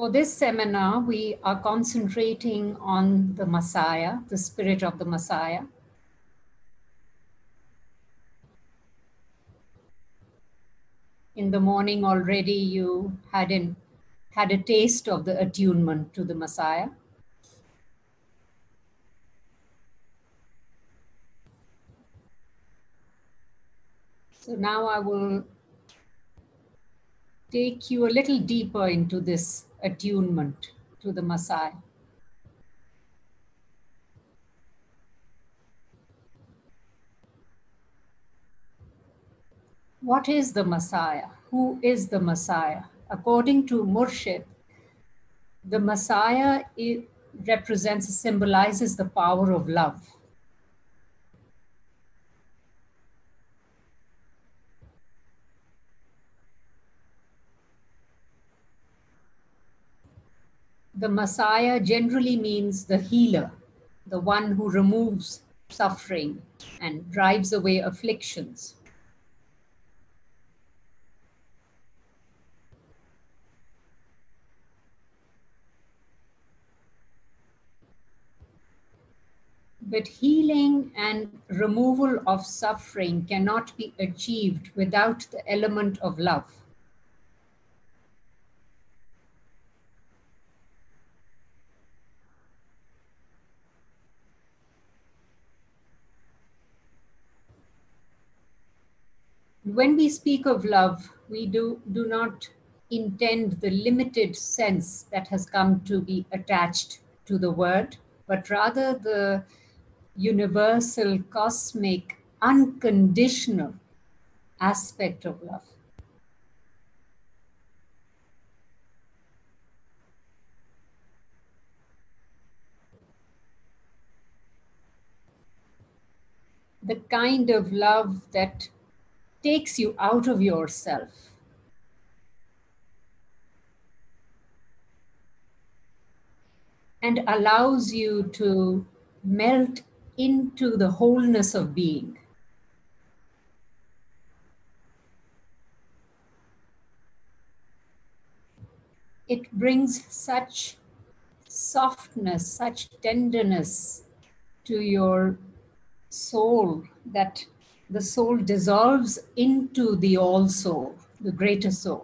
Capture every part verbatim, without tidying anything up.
For this seminar, we are concentrating on the Messiah, the spirit of the Messiah. In the morning already you had, in, had a taste of the attunement to the Messiah. So now I will take you a little deeper into this attunement to the Messiah. What is the Messiah? Who is the Messiah? According to Murshid, the Messiah it represents, symbolizes the power of love. The Messiah generally means the healer, the one who removes suffering and drives away afflictions. But healing and removal of suffering cannot be achieved without the element of love. When we speak of love, we do, do not intend the limited sense that has come to be attached to the word, but rather the universal, cosmic, unconditional aspect of love. The kind of love that takes you out of yourself. And allows you to melt into the wholeness of being. It brings such softness, such tenderness to your soul that the soul dissolves into the all soul, the greater soul.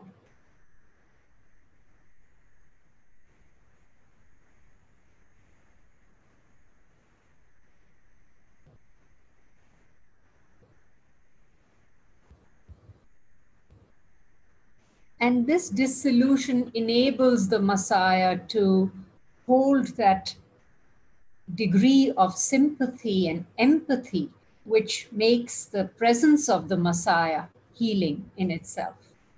And this dissolution enables the Messiah to hold that degree of sympathy and empathy, which makes the presence of the Messiah healing in itself.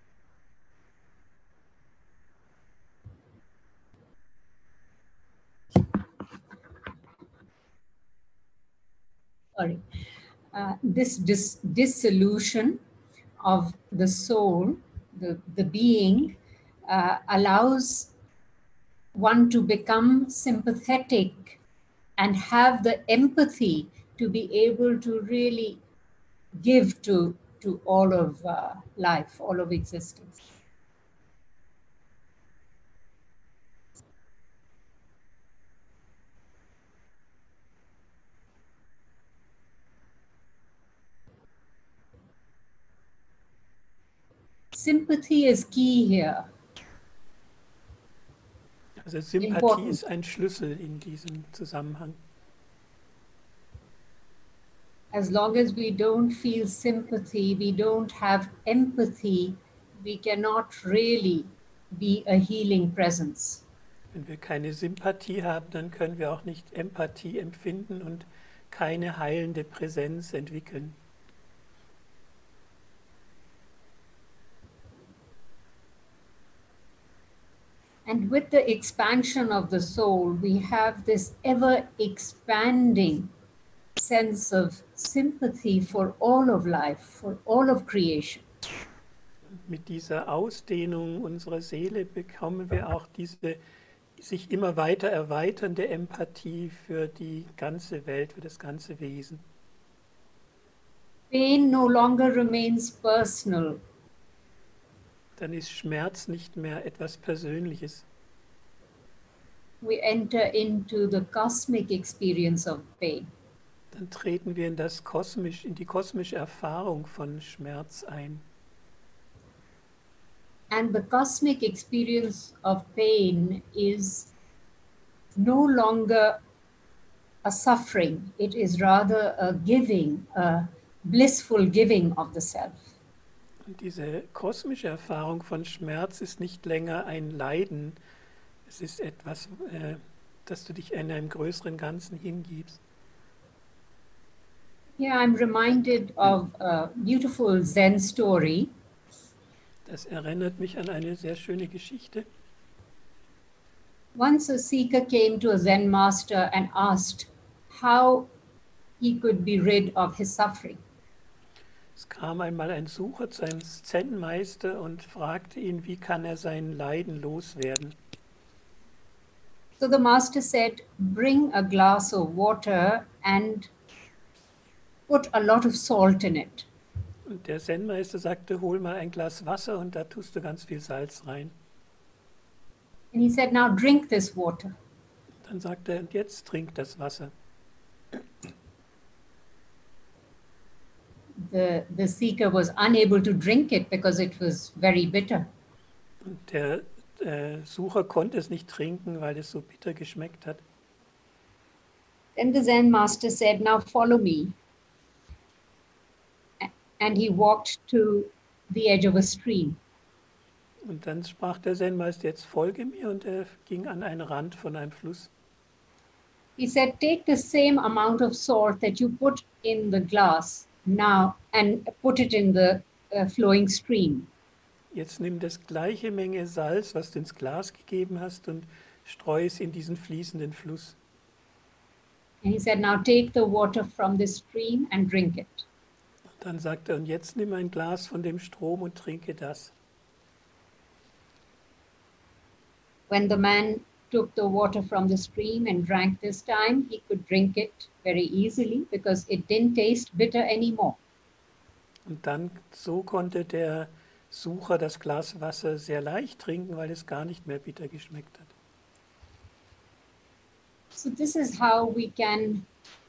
Sorry. Uh, this dis dissolution of the soul, the, the being, uh, allows one to become sympathetic and have the empathy to be able to really give to, to all of uh, life, all of existence. Sympathy is key here. Also Sympathie Important. Ist ein Schlüssel in diesem Zusammenhang. As long as we don't feel sympathy, we don't have empathy, we cannot really be a healing presence. Wenn wir keine Sympathie haben, dann können wir auch nicht Empathie empfinden und keine heilende Präsenz entwickeln. And with the expansion of the soul, we have this ever expanding sense of sympathy for all of life, for all of creation. Mit dieser Ausdehnung unserer Seele bekommen wir auch diese sich immer weiter erweiternde Empathie für die ganze Welt, für das ganze Wesen. Pain no longer remains personal. Dann ist Schmerz nicht mehr etwas Persönliches. we enter into the cosmic experience of pain. Dann treten wir in, das kosmisch, in die kosmische Erfahrung von Schmerz ein. And the cosmic experience of pain is no longer a suffering, it is rather a giving, a blissful giving of the self. Und diese kosmische Erfahrung von Schmerz ist nicht länger ein Leiden, es ist etwas, äh, dass du dich in einem größeren Ganzen hingibst. Here I'm reminded of a beautiful Zen story. Das erinnert mich an eine sehr schöne Geschichte. Once a seeker came to a Zen master and asked how he could be rid of his suffering. Es kam einmal ein Sucher zu einem Zen-Meister und fragte ihn, wie kann er sein Leiden loswerden. So the master said, bring a glass of water and put a lot of salt in it. Und der Zen-Meister sagte, hol mal ein Glas Wasser und da tust du ganz viel Salz rein. And he said, now drink this water. Dann sagte er, und jetzt trink das Wasser. The, the seeker was unable to drink it because it was very bitter. Und der äh, Sucher konnte es nicht trinken, weil es so bitter geschmeckt hat. Then the Zen master said, now follow me. And he walked to the edge of a stream. Und dann sprach der Zen-Meister, jetzt folge mir, und er ging an einen Rand von einem Fluss. He said, take the same amount of salt that you put in the glass now and put it in the uh, flowing stream. Jetzt nimm das gleiche Menge Salz, was du ins Glas gegeben hast, und streue es in diesen fließenden Fluss. And he said, now take the water from the stream and drink it. Und dann sagte er, und jetzt nimm ein Glas von dem Strom und trinke das. When the man took the water from the stream and drank this time, he could drink it very easily because it didn't taste bitter anymore. Und dann, so konnte der Sucher das Glas Wasser sehr leicht trinken, weil es gar nicht mehr bitter geschmeckt hat. So this is how we can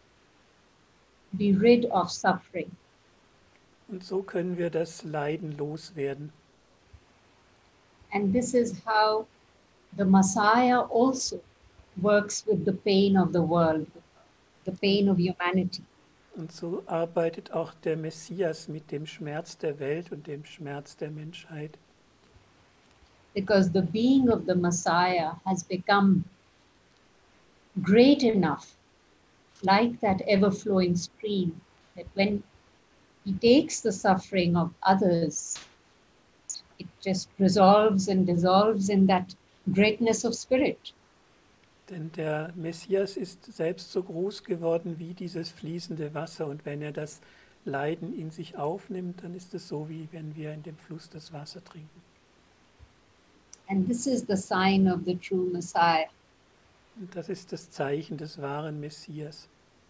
be rid of suffering. Und so können wir das Leiden loswerden. And this is how the Messiah also works with the pain of the world, the pain of humanity. Und so arbeitet auch der Messias mit dem Schmerz der Welt und dem Schmerz der Menschheit. Because the being of the Messiah has become great enough, like that ever-flowing stream, that when he takes the suffering of others, it just resolves and dissolves in that greatness of spirit. Denn der Messias ist selbst so groß geworden wie dieses fließende Wasser, und wenn er das Leiden in sich aufnimmt, dann ist es so, wie wenn wir in dem Fluss das Wasser trinken. And this is the sign of the true Messiah. Und das ist das Zeichen des wahren Messias.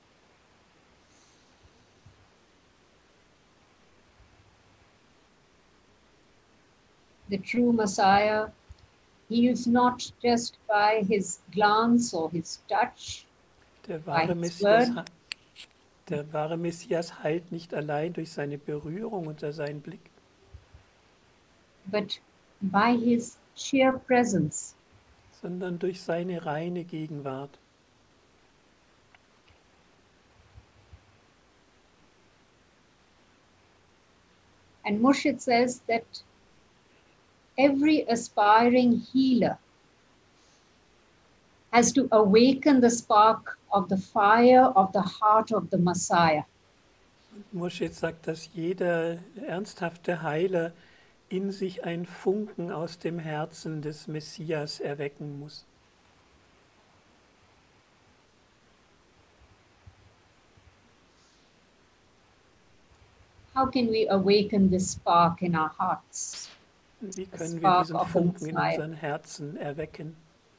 The true Messiah heals not just by his glance or his touch, Der wahre, By his Messias, word. der wahre Messias heilt nicht allein durch seine Berührung und durch seinen Blick, but by his sheer presence. sondern durch seine reine Gegenwart. And Murshid says that every aspiring healer has to awaken the spark of the fire of the heart of the Messiah. Murshid sagt, dass jeder ernsthafte Heiler in sich einen Funken aus dem Herzen des Messias erwecken muss. How can we awaken this spark in our hearts? Wie The können wir spark diesen of the Funken in Messiah. unseren Herzen erwecken?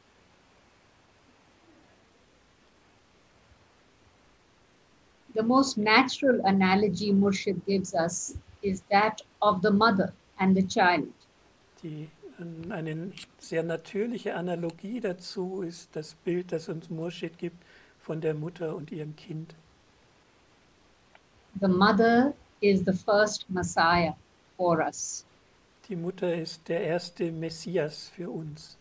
The most natural analogy Murshid gives us is that of the mother and the child. Die Eine sehr natürliche Analogie dazu ist das Bild, das uns Murshid gibt von der Mutter und ihrem Kind. The mother is the first Messiah for us. Die Mutter ist der erste Messias für uns,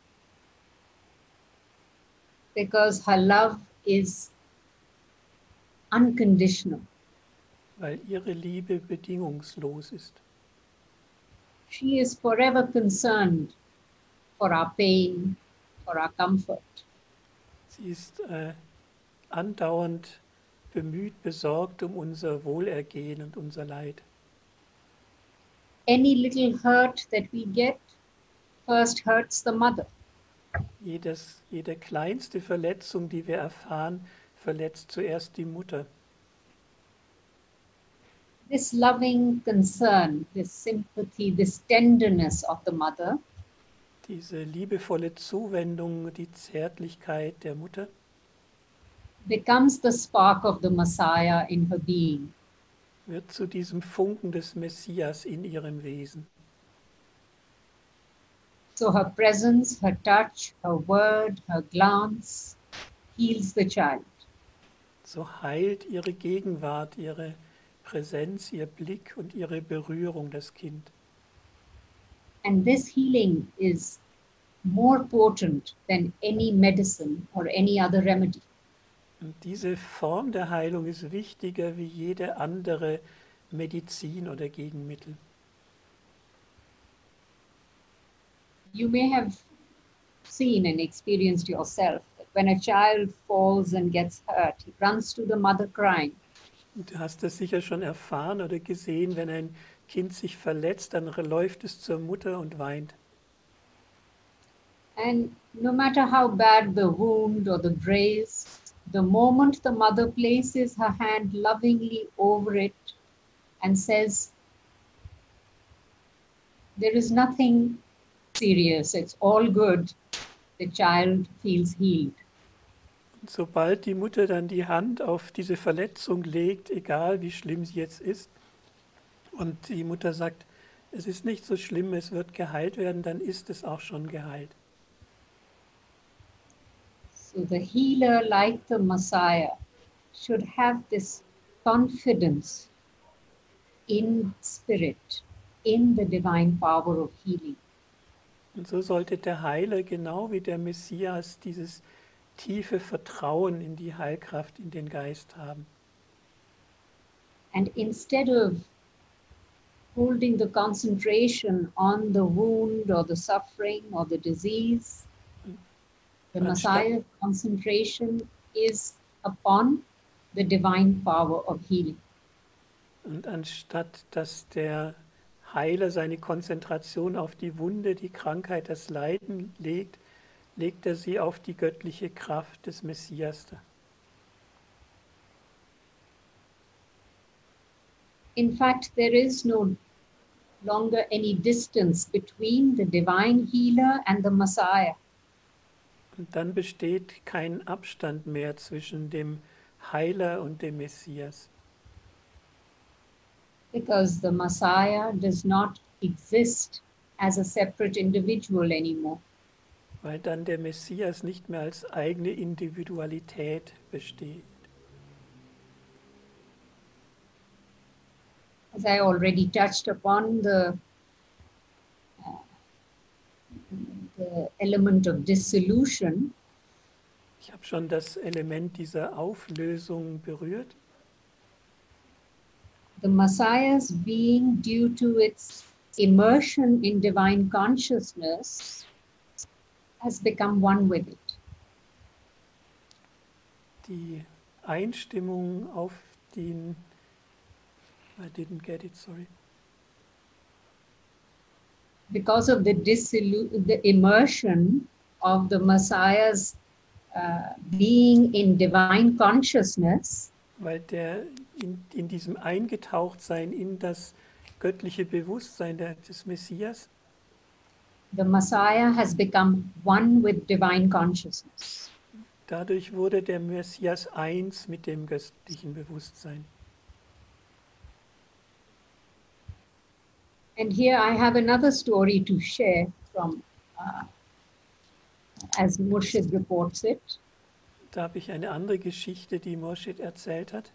because her love is unconditional. weil ihre Liebe bedingungslos ist. She is forever concerned for our pain, for our comfort. Sie ist äh, andauernd bemüht, besorgt um unser Wohlergehen und unser Leid. Any little hurt that we get first hurts the mother. Jedes, jede kleinste Verletzung, die wir erfahren, verletzt zuerst die Mutter. This loving concern, this sympathy, this tenderness of the mother Diese liebevolle Zuwendung, die Zärtlichkeit der Mutter becomes the spark of the Messiah in her being. wird zu diesem Funken des Messias in ihrem Wesen. So her presence, her touch, her word, her glance heals the child. So heilt ihre Gegenwart, ihre Präsenz, ihr Blick und ihre Berührung das Kind. And this healing is more potent than any medicine or any other remedy. Und diese Form der Heilung ist wichtiger wie jede andere Medizin oder Gegenmittel. You may have seen and experienced yourself that when a child falls and gets hurt, he runs to the mother crying. Und du hast das sicher schon erfahren oder gesehen, wenn ein Kind sich verletzt, dann läuft es zur Mutter und weint. And no matter how bad the wound or the brace, the moment the mother places her hand lovingly over it and says, there is nothing serious, it's all good, the child feels healed. Und sobald die Mutter dann die Hand auf diese Verletzung legt, egal wie schlimm sie jetzt ist, und die Mutter sagt, es ist nicht so schlimm, es wird geheilt werden, dann ist es auch schon geheilt. So the healer, like the Messiah, should have this confidence in spirit, in the divine power of healing. Und so sollte der Heiler genau wie der Messias dieses tiefe Vertrauen in die Heilkraft, in den Geist haben. And instead of holding the concentration on the wound or the suffering or the disease, the Messiah's concentration is upon the divine power of healing. Und anstatt dass der Heiler seine Konzentration auf die Wunde, die Krankheit, das Leiden legt, legt er sie auf die göttliche Kraft des Messias. In fact, there is no longer any distance between the divine healer and the Messiah. Und dann besteht kein Abstand mehr zwischen dem Heiler und dem Messias. Because the Messiah does not exist as a separate individual anymore. Weil dann der Messias nicht mehr als eigene Individualität besteht. As I already touched upon the, uh, the element of dissolution, Ich habe schon das Element dieser Auflösung berührt. the Messiah's being, due to its immersion in divine consciousness, has become one with it. Die Einstimmung auf den, I didn't get it, sorry. Because of the dissolu- the immersion of the Messiah's uh, being in divine consciousness, Weil der in, in diesem Eingetauchtsein in das göttliche Bewusstsein der, des Messias, the Messiah has become one with divine consciousness. dadurch wurde der Messias eins mit dem göttlichen Bewusstsein. And here I have another story to share from uh, as Murshid reports it. Da habe ich eine andere Geschichte, die Murshid erzählt hat.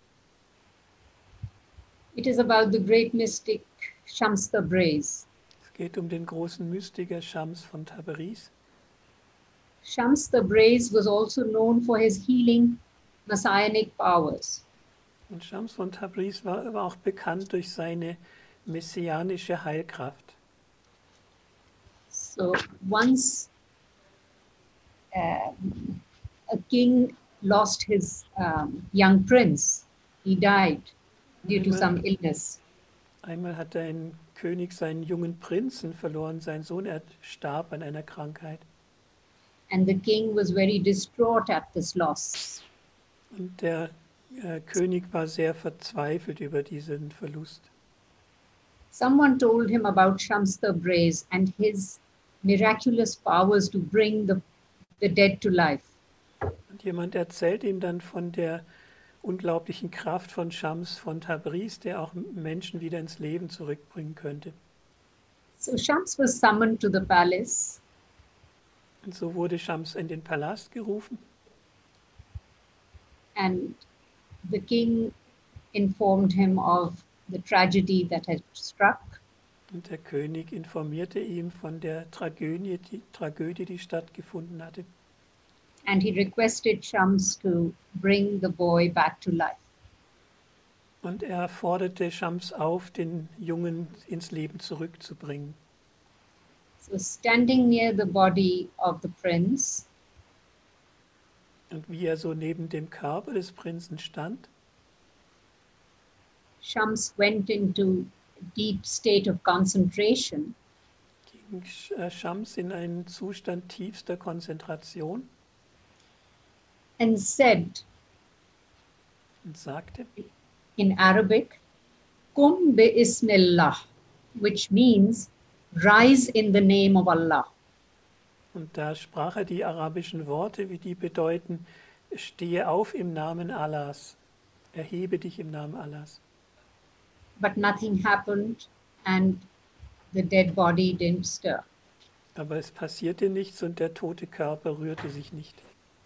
It is about the great mystic Shams Tabriz. Es geht um den großen Mystiker Shams von Tabriz. Shams Tabriz was also known for his healing messianic powers. Und Shams von Tabriz war aber auch bekannt durch seine messianische Heilkraft. So once uh, a king lost his um, young prince, he died due to some illness. Einmal hat ein König seinen jungen Prinzen verloren, sein Sohn er starb an einer Krankheit. And the king was very distraught at this loss. Und der äh, König war sehr verzweifelt über diesen Verlust. Someone told him about Shams Tabriz and his miraculous powers to bring the, the dead to life. Und jemand erzählt ihm dann von der unglaublichen Kraft von Shams von Tabriz, der auch Menschen wieder ins Leben zurückbringen könnte. So Shams was summoned to the palace. Und so wurde Shams in den Palast gerufen. And the king informed him of the tragedy that had struck. Und der König informierte ihn von der Tragödie, die, Tragödie, die stattgefunden hatte. And he requested Shams to bring the boy back to life. Und er forderte Shams auf, den Jungen ins Leben zurückzubringen. So standing near the body of the prince, Und wie er so neben dem Körper des Prinzen stand, Shams went into a deep state of concentration ging äh, Shams in einen Zustand tiefster Konzentration and said und sagte in Arabic, Kum bi ismillah, which means rise in the name of Allah. Und da sprach er die arabischen Worte, wie die bedeuten, stehe auf im Namen Allahs, erhebe dich im Namen Allahs. But nothing happened and the dead body didn't stir. Aber es passierte nichts und der tote Körper rührte sich nicht.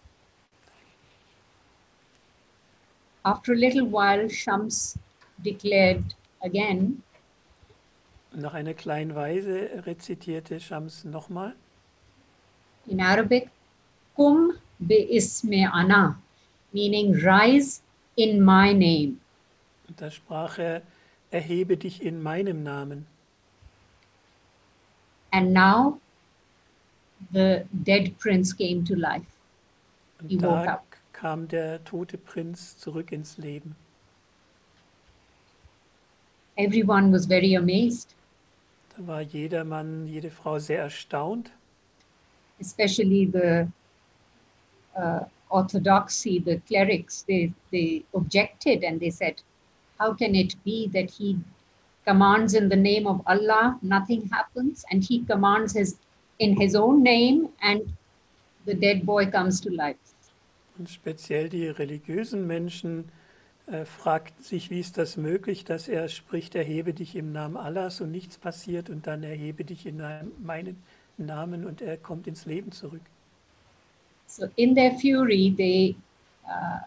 After a little while, Shams declared again, Nach einer kleinen Weise rezitierte Shams nochmal in Arabic, Kum bi ismi ana, meaning rise in my name. und da sprach er, erhebe dich in meinem Namen. And now the dead prince came to life. He Und woke da up. kam der tote Prinz zurück ins Leben. Everyone was very amazed, Da war jeder Mann, jede Frau sehr erstaunt. especially the uh, orthodoxy, the clerics. They, they objected and they said, how can it be that he commands in the name of Allah, nothing happens, and he commands his in his own name and the dead boy comes to life. Und speziell die religiösen Menschen äh, fragten sich, wie ist das möglich, dass er spricht, erhebe dich im Namen Allahs und nichts passiert und dann erhebe dich in meinen Namen und er kommt ins Leben zurück. So in their fury, they uh,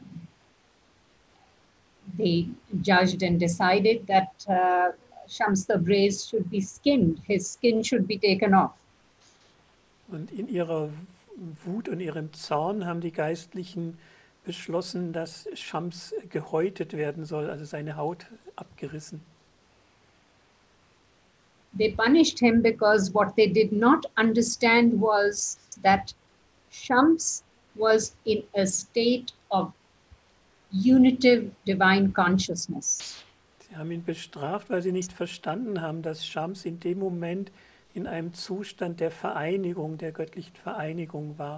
they judged and decided that uh, Shams Tabriz should be skinned. His skin should be taken off. Und in ihrer Wut und ihrem Zorn haben die Geistlichen beschlossen, dass Shams gehäutet werden soll, also seine Haut abgerissen. They punished him because what they did not understand was that Shams was in a state of unitive divine consciousness. Sie haben ihn bestraft, weil sie nicht verstanden haben, dass Shams in dem Moment in einem Zustand der Vereinigung, der göttlichen Vereinigung war.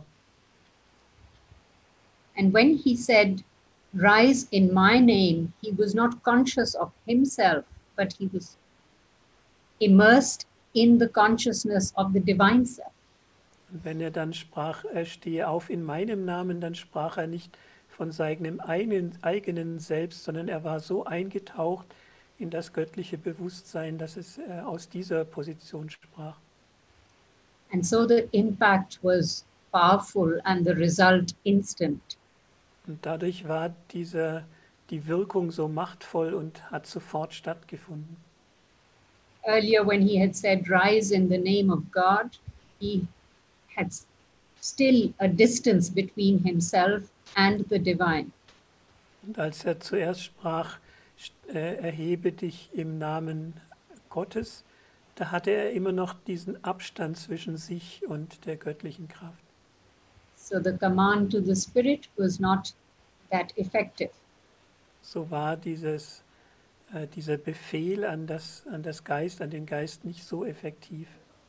And when he said, rise in my name, he was not conscious of himself, but he was immersed in the consciousness of the divine self. Und wenn er dann sprach, er stehe auf in meinem Namen, dann sprach er nicht von seinem eigenen, eigenen Selbst, sondern er war so eingetaucht in das göttliche Bewusstsein, dass es äh, aus dieser Position sprach. And so the impact was powerful and the result instant. Und dadurch war dieser, die Wirkung so machtvoll und hat sofort stattgefunden. Earlier, when he had said, rise in the name of God, he had still a distance between himself and the divine. Und als er zuerst sprach, äh, erhebe dich im Namen Gottes, da hatte er immer noch diesen Abstand zwischen sich und der göttlichen Kraft. So the command to the spirit was not that effective. So war dieses, äh, dieser Befehl an das, an das Geist, an den Geist nicht so effektiv.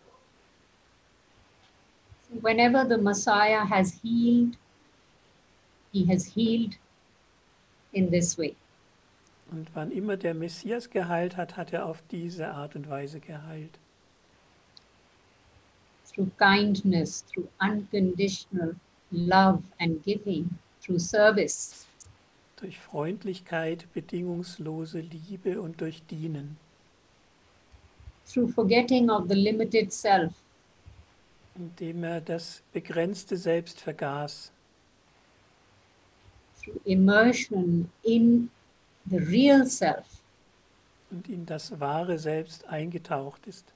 Whenever the Messiah has healed, he has healed in this way. Und wann immer der Messias geheilt hat, hat er auf diese Art und Weise geheilt. Through kindness, through unconditional love and giving, through service. Durch Freundlichkeit, bedingungslose Liebe und durch Dienen. Through forgetting of the limited self. Indem er das begrenzte Selbst vergaß. Through immersion in the real self. Und in das wahre Selbst eingetaucht ist.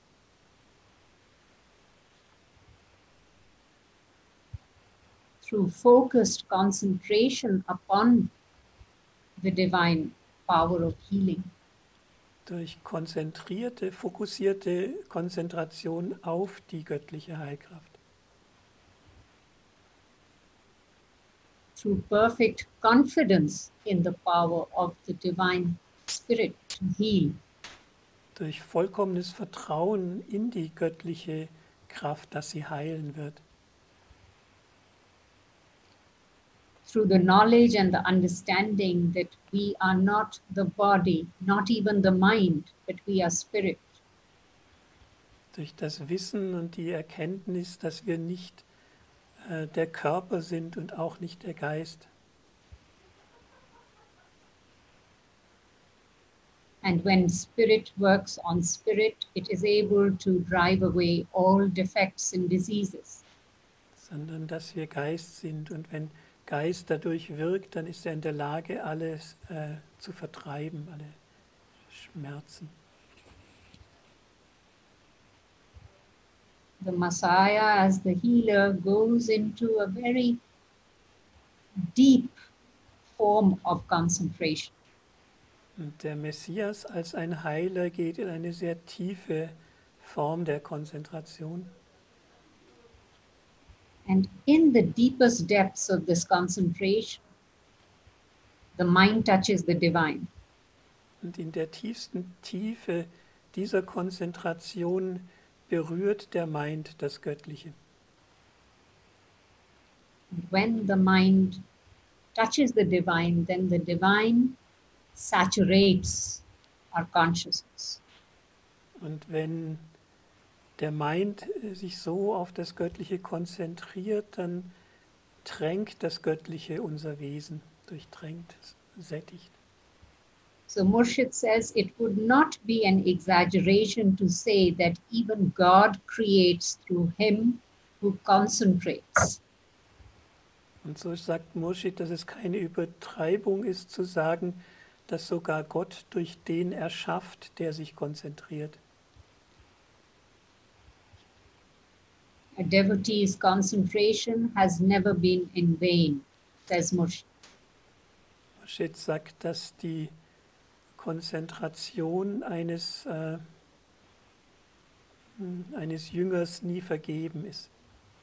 Through focused concentration upon the divine power of healing. Durch konzentrierte, fokussierte Konzentration auf die göttliche Heilkraft. Through perfect confidence in the power of the divine spirit to heal. Durch vollkommenes Vertrauen in die göttliche Kraft, dass sie heilen wird. Through the knowledge and the understanding that we are not the body, not even the mind, but we are spirit. Durch das Wissen und die Erkenntnis, dass wir nicht äh, der Körper sind und auch nicht der Geist. And when spirit works on spirit, it is able to drive away all defects and diseases. Sondern dass wir Geist sind, und wenn Geist dadurch wirkt, dann ist er in der Lage, alles äh, zu vertreiben, alle Schmerzen. The Messiah as the healer goes into a very deep form of concentration. Und der Messias als ein Heiler geht in eine sehr tiefe Form der Konzentration. And in the deepest depths of this concentration, the mind touches the divine. Und in der tiefsten Tiefe dieser Konzentration berührt der Mind das Göttliche. And when the mind touches the divine, then the divine saturates our consciousness. Und wenn der Mind sich so auf das Göttliche konzentriert, dann tränkt das Göttliche unser Wesen, durchtränkt, sättigt. So Murshid says it would not be an exaggeration to say that even God creates through him who concentrates. Und so sagt Murshid, dass es keine Übertreibung ist zu sagen, dass sogar Gott durch den erschafft, der sich konzentriert. A devotee's concentration has never been in vain, says Murshid. Murshid sagt, dass die Konzentration eines, äh, eines Jüngers nie vergeben ist.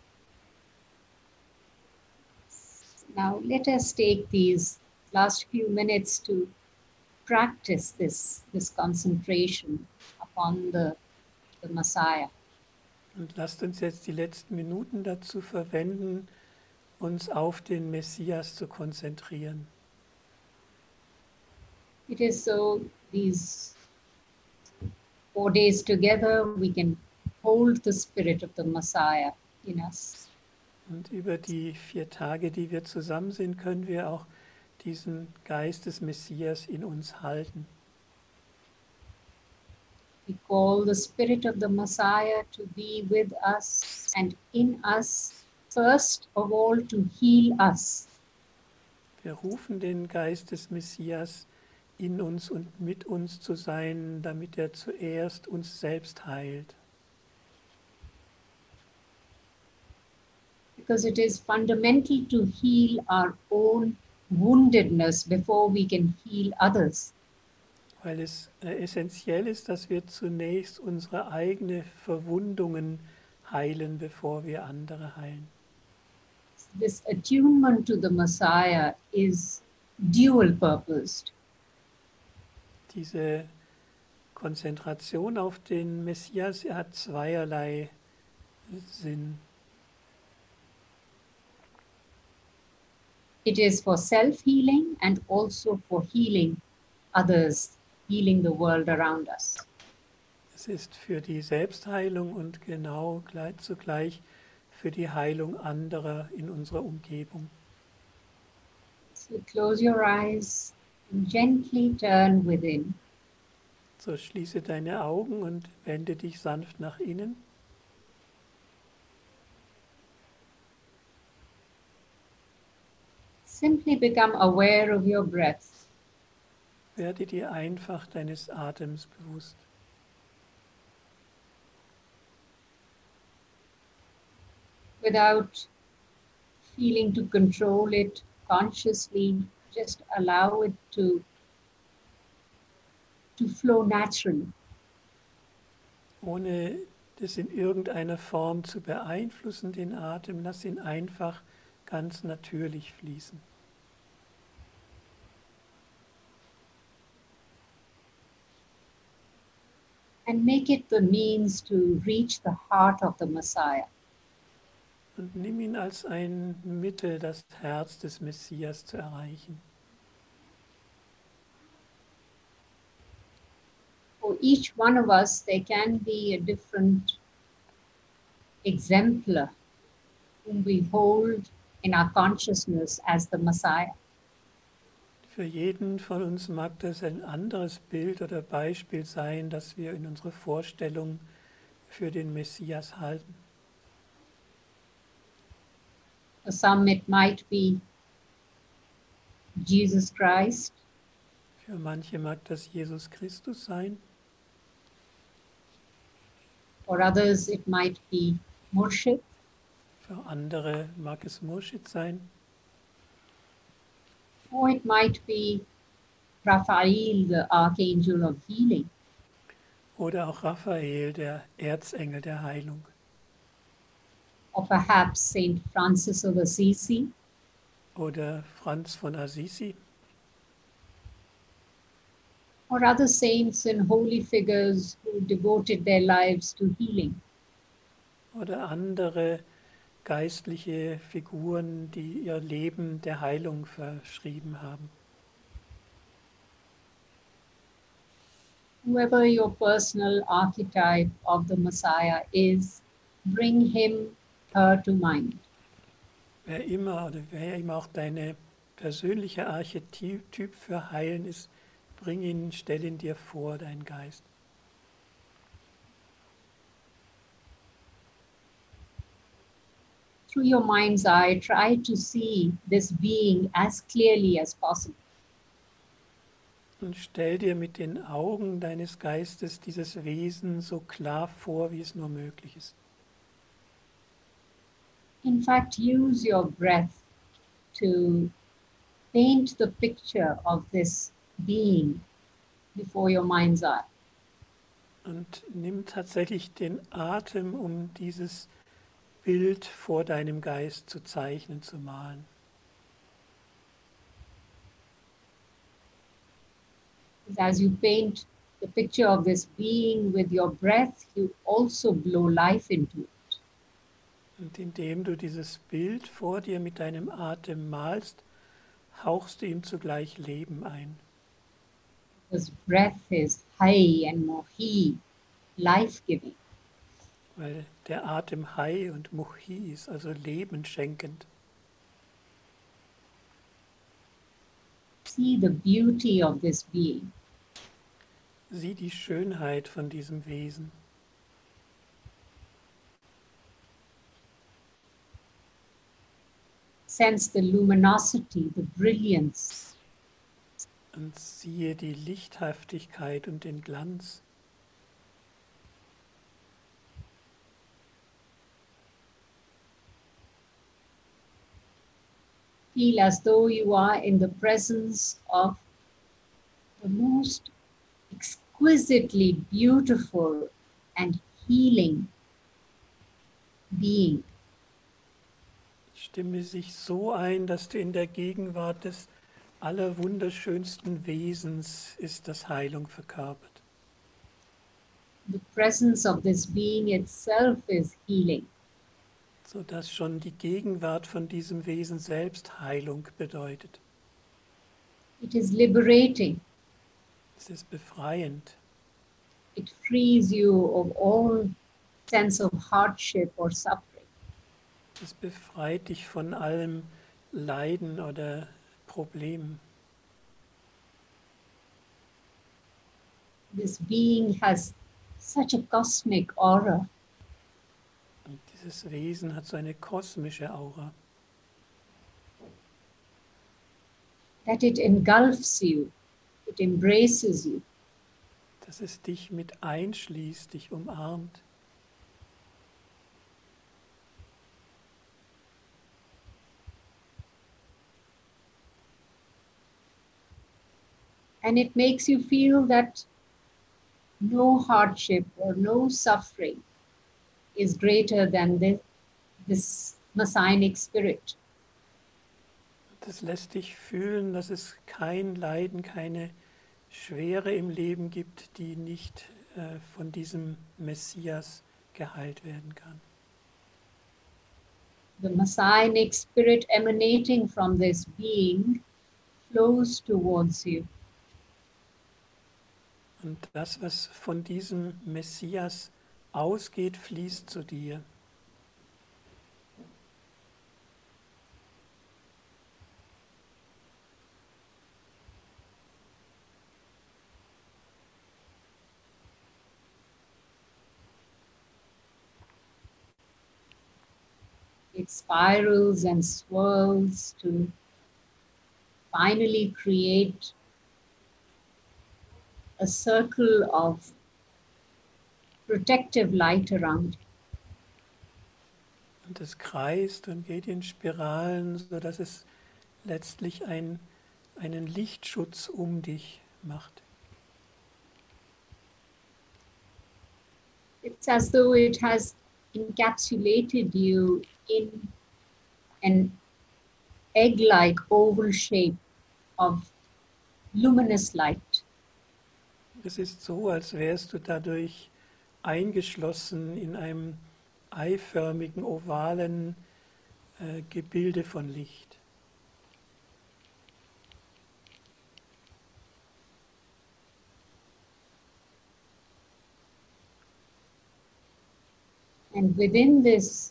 Now let us take these last few minutes to practice this, this concentration upon the, the Messiah. Und lasst uns jetzt die letzten Minuten dazu verwenden, uns auf den Messias zu konzentrieren. It is so these four days together we can hold the spirit of the Messiah in us. Und über die vier Tage, die wir zusammen sind, können wir auch diesen Geist des Messias in uns halten. We call the Spirit of the Messiah to be with us and in us, first of all to heal us. Wir rufen den Geist des Messias in uns und mit uns zu sein, damit er zuerst uns selbst heilt. Because it is fundamental to heal our own woundedness before we can heal others. Weil es äh, essentiell ist, dass wir zunächst unsere eigenen Verwundungen heilen, bevor wir andere heilen. This attunement to the Messiah is dual purposed. Diese Konzentration auf den Messias, er hat zweierlei Sinn. It is for self-healing and also for healing others, healing the world around us. Es ist für die Selbstheilung und genau gleich zugleich für die Heilung anderer in unserer Umgebung. So close your eyes and gently turn within. So schließe deine Augen und wende dich sanft nach innen. Simply become aware of your breath. Werde dir einfach deines Atems bewusst. Without feeling to control it consciously, just allow it to, to flow naturally. Ohne das in irgendeiner Form zu beeinflussen, den Atem, lass ihn einfach ganz natürlich fließen. And make it the means to reach the heart of the Messiah. Und nimm ihn als ein Mittel, das Herz des Messias zu erreichen. For each one of us, there can be a different exemplar whom we hold in our consciousness as the Messiah. Für jeden von uns mag das ein anderes Bild oder Beispiel sein, das wir in unserer Vorstellung für den Messias halten. For some, it might be Jesus Christ. Für manche mag das Jesus Christus sein. For others, it might be Murshid. Für andere mag es Murshid sein. Or it might be Raphael, the Archangel of Healing. Oder auch Raphael, der Erzengel der Heilung. Or perhaps Saint Francis of Assisi. Oder Franz von Assisi. Or other saints and holy figures who devoted their lives to healing. Oder andere geistliche Figuren, die ihr Leben der Heilung verschrieben haben. Whoever your personal archetype of the Messiah is, bring him, her to mind. Wer immer oder wer immer auch deine persönliche Archetyp für Heilen ist, bring ihn, stell ihn dir vor, dein Geist. Through your mind's eye, try to see this being as clearly as possible. Und stell dir mit den Augen deines Geistes dieses Wesen so klar vor, wie es nur möglich ist. In fact, use your breath to paint the picture of this being before your mind's eye. Und nimm tatsächlich den Atem, um dieses Bild vor deinem Geist zu zeichnen, zu malen. As you paint the picture of this being with your breath, you also blow life into it. Und indem du dieses Bild vor dir mit deinem Atem malst, hauchst du ihm zugleich Leben ein. Because breath is hay and mohi, life-giving. Weil der Atem Hai und Mohi ist, also lebenschenkend. See the beauty of this being. Sieh die Schönheit von diesem Wesen. Sense the luminosity, the brilliance. Und siehe die Lichthaftigkeit und den Glanz. Feel as though you are in the presence of the most exquisitely beautiful and healing being. Stimme sich so ein, dass du in der Gegenwart des allerwunderschönsten Wesens ist, das Heilung verkörpert. The presence of this being itself is healing. Sodass schon die Gegenwart von diesem Wesen selbst Heilung bedeutet. It is liberating. Es ist befreiend. It frees you of all sense of hardship or suffering. Es befreit dich von allem Leiden oder Problem. This being has such a cosmic aura. Und dieses Wesen hat so eine kosmische Aura, that it engulfs you, it embraces you. dass es dich mit einschließt, dich umarmt. And it makes you feel that no hardship or no suffering is greater than this, this Messianic spirit. Das lässt dich fühlen, dass es kein Leiden, keine Schwere im Leben gibt, die nicht äh, von diesem Messias geheilt werden kann. The Messianic spirit emanating from this being flows towards you. Und das, was von diesem Messias ausgeht, fließt zu dir. It spirals and swirls to finally create a circle of protective light around you. Und es kreist und geht in Spiralen, sodass es letztlich ein, einen Lichtschutz um dich macht. It's as though it has encapsulated you in an egg-like oval shape of luminous light. Es ist so, als wärst du dadurch eingeschlossen in einem eiförmigen, ovalen äh, Gebilde von Licht. And within this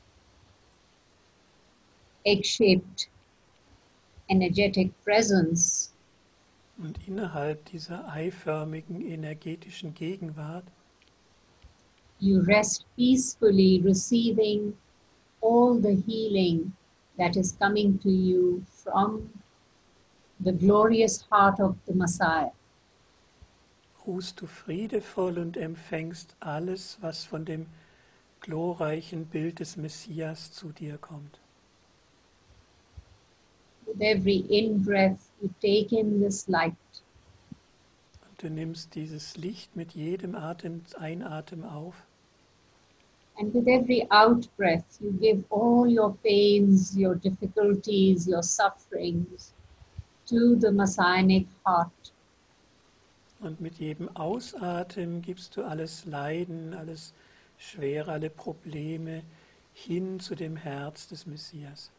egg-shaped energetic presence, Und innerhalb dieser eiförmigen, energetischen Gegenwart you rest peacefully, receiving all the healing that is coming to you from the glorious heart of the Messiah. ruhst du friedevoll und empfängst alles, was von dem glorreichen Bild des Messias zu dir kommt. With every in-breath, you take in this light. Und du nimmst dieses Licht mit jedem Atem, Einatmen auf. And with every out-breath, you give all your pains, your difficulties, your sufferings to the Messianic heart. Und mit jedem Ausatmen gibst du alles Leiden, alles Schwere, alle Probleme hin zu dem Herz des Messias.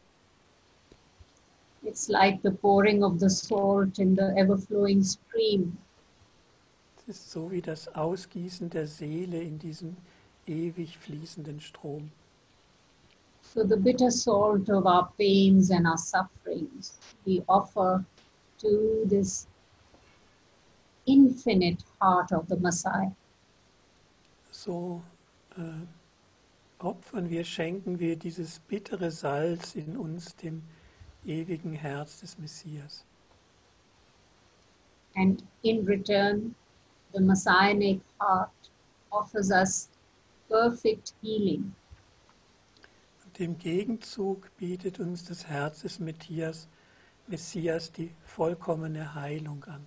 It's like the pouring of the salt in the ever-flowing stream. Es ist so wie das Ausgießen der Seele in diesem ewig fließenden Strom. So the bitter salt of our pains and our sufferings, we offer to this infinite heart of the Messiah. So äh, opfern wir, schenken wir dieses bittere Salz in uns, dem ewigen Herz des Messias. And in return, the Messianic heart offers us perfect healing. Und im Gegenzug bietet uns das Herz des Messias, Messias die vollkommene Heilung an.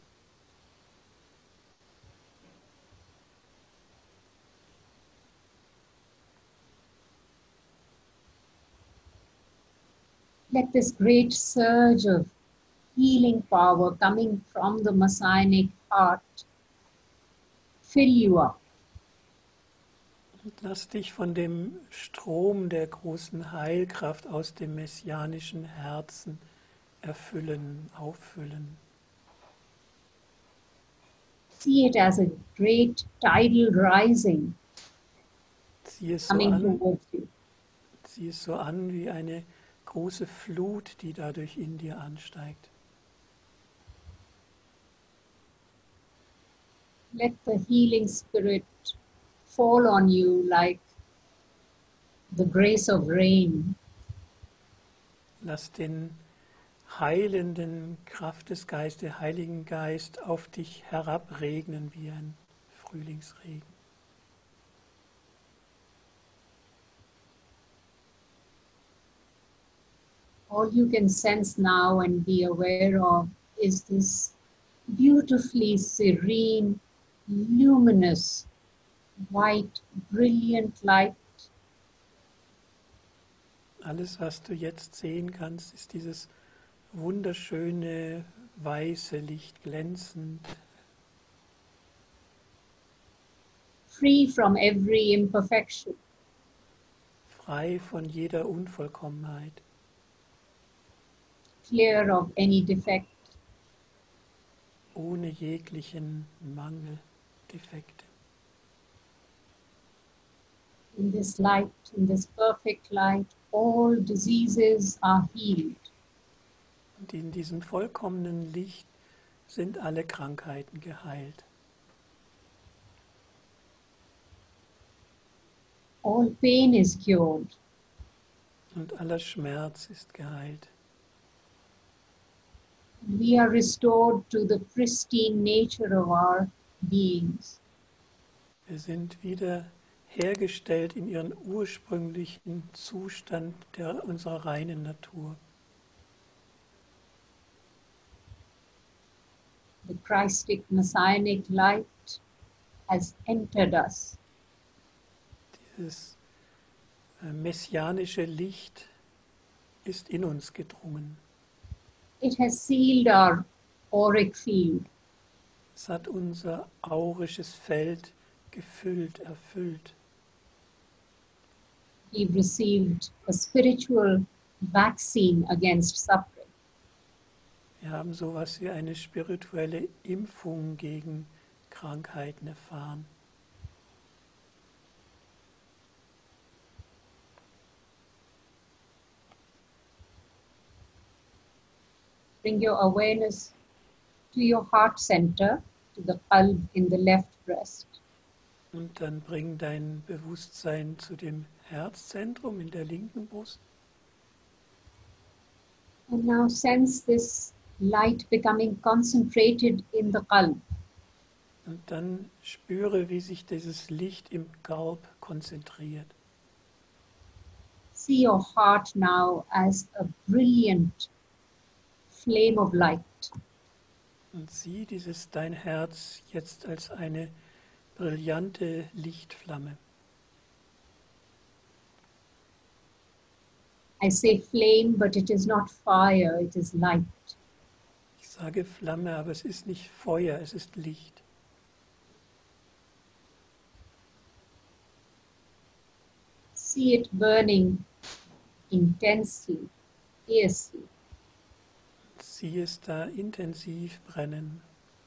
Let this great surge of healing power coming from the Messianic heart fill you up. Und lass dich von dem Strom der großen Heilkraft aus dem messianischen Herzen erfüllen, auffüllen. See it as a great tidal rising Sieh es so coming an, towards you. sieh es so an wie eine große Flut, die dadurch in dir ansteigt. Let the healing spirit fall on you like the grace of rain. Lass den heilenden Kraft des Geistes, den Heiligen Geist auf dich herabregnen wie ein Frühlingsregen. All you can sense now and be aware of is this beautifully serene, luminous, white, brilliant light. Alles, was du jetzt sehen kannst, ist dieses wunderschöne, weiße Licht, glänzend, Free from every imperfection, frei von jeder Unvollkommenheit, clear of any defect. ohne jeglichen Mangel, Defekte. In this light, in this perfect light, all diseases are healed. Und in diesem vollkommenen Licht sind alle Krankheiten geheilt. All pain is cured. Und aller Schmerz ist geheilt. We are restored to the pristine nature of our beings. Wir sind wieder hergestellt in ihren ursprünglichen Zustand der, unserer reinen Natur. The Christic Messianic light has entered us. Dieses äh, messianische Licht ist in uns gedrungen. It has sealed our auric field. Es hat unser aurisches Feld gefüllt, erfüllt. We've received a spiritual vaccine against suffering. Wir haben sowas wie eine spirituelle Impfung gegen Krankheiten erfahren. Bring your awareness to your heart center, to the qalb in the left breast. Und dann bring dein Bewusstsein zu dem Herzzentrum in der linken Brust. And now sense this light becoming concentrated in the qalb. Und dann spüre, wie sich dieses Licht im Kalb konzentriert. See your heart now as a brilliant flame of light. Und sieh dieses dein Herz jetzt als eine brillante Lichtflamme. I say flame, but it is not fire, it is light. Ich sage Flamme, aber es ist nicht Feuer, es ist Licht. See it burning intensely, fiercely. Sieh es da intensiv brennen.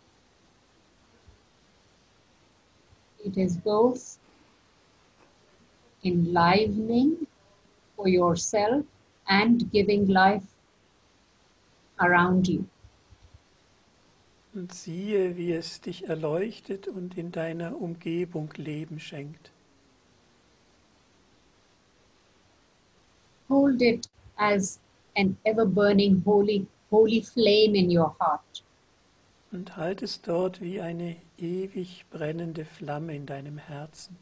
It is both enlivening for yourself and giving life around you. Und siehe, wie es dich erleuchtet und in deiner Umgebung Leben schenkt. Hold it as an ever-burning holy, holy flame in your heart. Und halt es dort wie eine ewig brennende Flamme in deinem Herzen.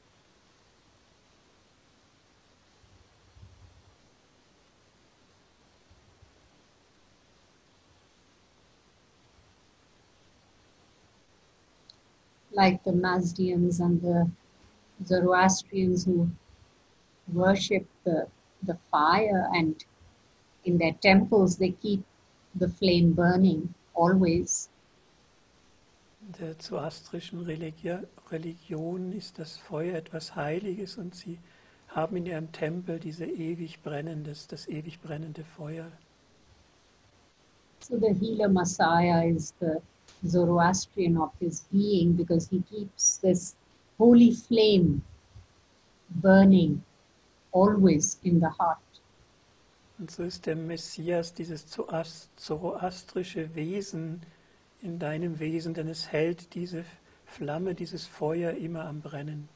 Like the Mazdians and the Zoroastrians who worship the, the fire, and in their temples they keep the flame burning always. In der zoroastrischen Religi- Religion ist das Feuer etwas Heiliges und sie haben in ihrem Tempel diese ewig brennendes, das ewig brennende Feuer. So the healer Messiah is the Zoroastrian of his being, because he keeps this holy flame burning always in the heart. Und so ist der Messias dieses zoroastrische Wesen in deinem Wesen, denn es hält diese Flamme, dieses Feuer immer am Brennen.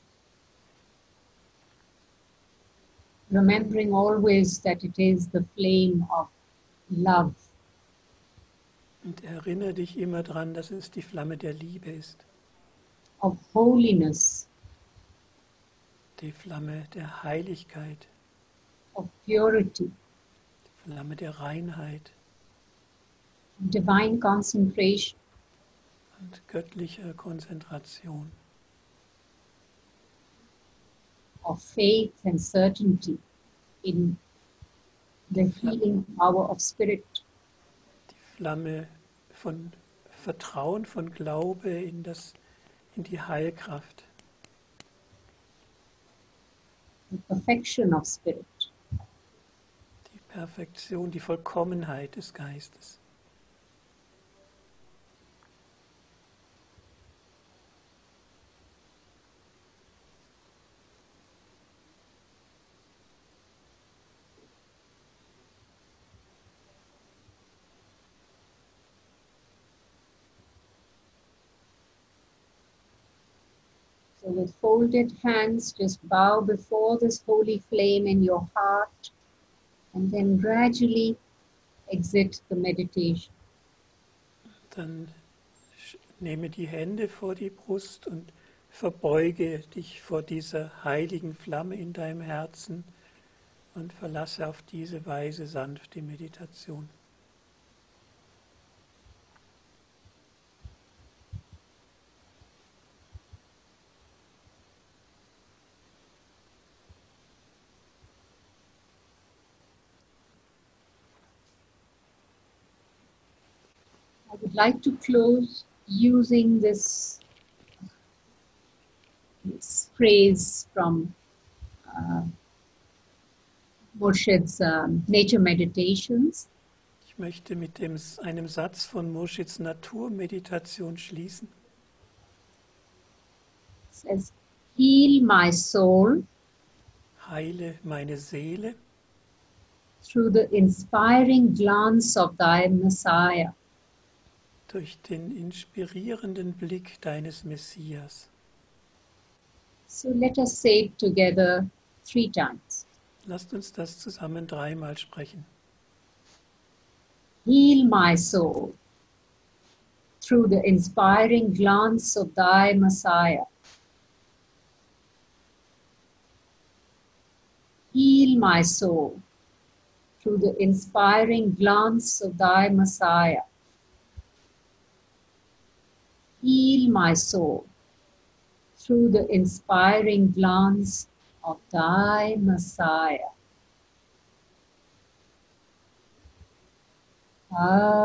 Remembering always that it is the flame of love. Und erinnere dich immer daran, dass es die Flamme der Liebe ist. Of holiness. Die Flamme der Heiligkeit. Of purity. Die Flamme der Reinheit. Divine concentration. Und göttlicher Konzentration. Of faith and certainty in the healing power of spirit. Die Flamme von Vertrauen, von Glaube in, das, in die Heilkraft. The perfection of spirit. Die Perfektion, die Vollkommenheit des Geistes. So with folded hands, just bow before this holy flame in your heart, and then gradually exit the meditation. Dann nehme die Hände vor die Brust und verbeuge dich vor dieser heiligen Flamme in deinem Herzen und verlasse auf diese Weise sanft die Meditation. I would like to close using this, this phrase from uh, Murshid's um, Nature Meditations. Ich möchte mit dem, einem Satz von Murshids Naturmeditation schließen. It says, heal my soul Heile meine Seele through the inspiring glance of thy Messiah. durch den inspirierenden Blick deines Messias. So let us say it together three times. Lasst uns das zusammen dreimal sprechen. Heal my soul through the inspiring glance of thy Messiah. Heal my soul through the inspiring glance of thy Messiah. Heal my soul through the inspiring glance of thy Messiah. Ah.